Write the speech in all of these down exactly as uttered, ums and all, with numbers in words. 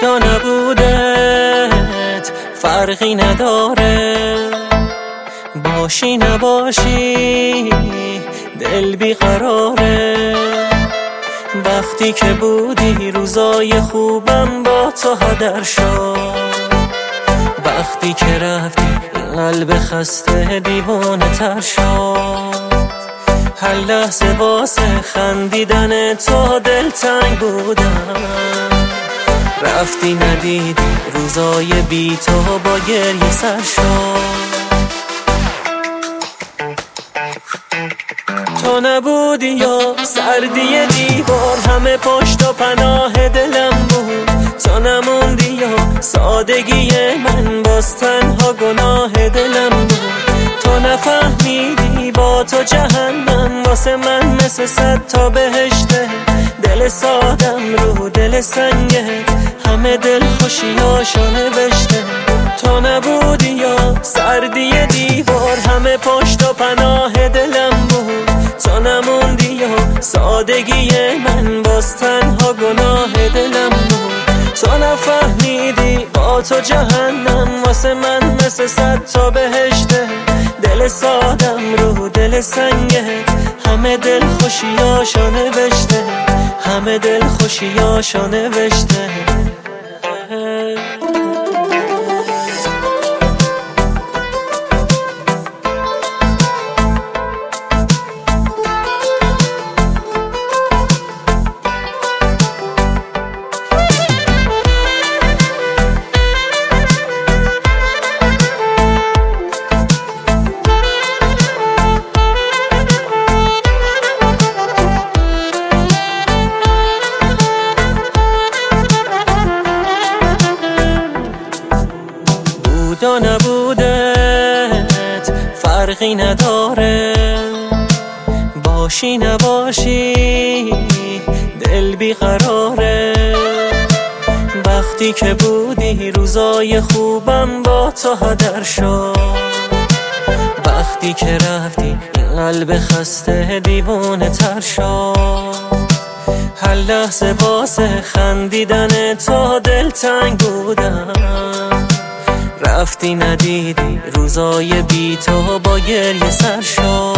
بود و نبودت فرقی نداره، باشی نباشی دل بیقراره. وقتی که بودی روزای خوبم با تو هدر شد، وقتی که رفتی این قلب خسته دیوانه تر شد. هر لحظه واسه خندیدن تو دلتنگ بودم، رفتی ندیدی روزای بی تو با گریه سر شد. تو نبودی یا سردی دیوار همه پشت و پناه دلم بود. تو نموندی یا سادگی من باز تنها گناه دلم بود. تو نفهمیدی با تو جهنم واسه من مثل صد تا بهشته. دل سادم رو دل سنگت همه دل خوشیاشو نوشته. تو نبودی یا سردی دیوار همه پشت و پناه دلم بود. تو نموندی یا سادگی من باز تنها گناه دلم بود. تو نفهمیدی با تو جهنم واسه من مثل صد تا بهشته. دل سادم رو دل سنگت همه دل خوشیاشو نوشته، همه دل خوشیاشو نوشته. بود و نبودت فرقی نداره، باشی نباشی دل بیقراره. وقتی که بودی روزای خوبم با تو هدر شد، وقتی که رفتی این قلب خسته دیوانه تر شد. هر لحظه واسه خندیدن تو دلتنگ بودم، رفتی ندیدی روزای بی تو با گریه سر شد.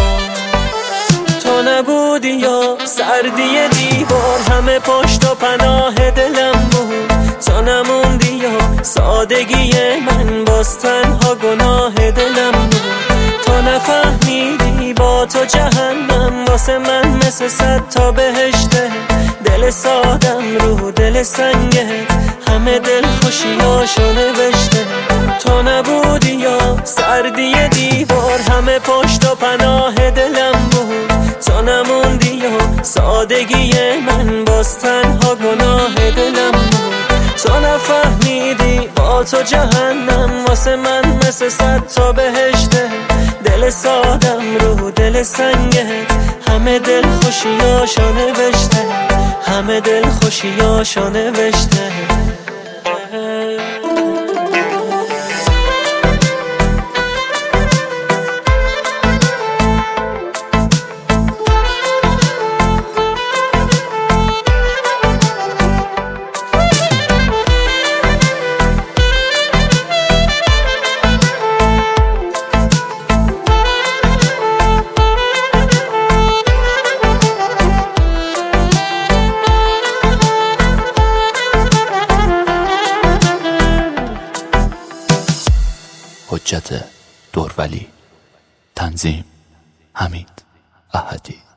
تو نبودی یا سردی دیوار همه پشت و پناه دلم بود. تو نموندی یا سادگی من باز تنها گناه دلم بود. تو نفهمیدی با تو جهنم واسه من مثل صد تا بهشته. دل سادم رو دل سنگت همه دل خوشیاشو نوشته. تو نبودی یا سردی دیوار همه پشت و پناه دلم بود. تو نموندی یا سادگی من باز تنها گناه دلم بود. تو نفهمیدی با تو جهنم واسه من مثل صد تا بهشته. دل سادم رو دل سنگت همه دل خوشیاشو نوشته، همه دل خوشیاشو نوشته. حجت دورولی. تنظیم حمید احدی.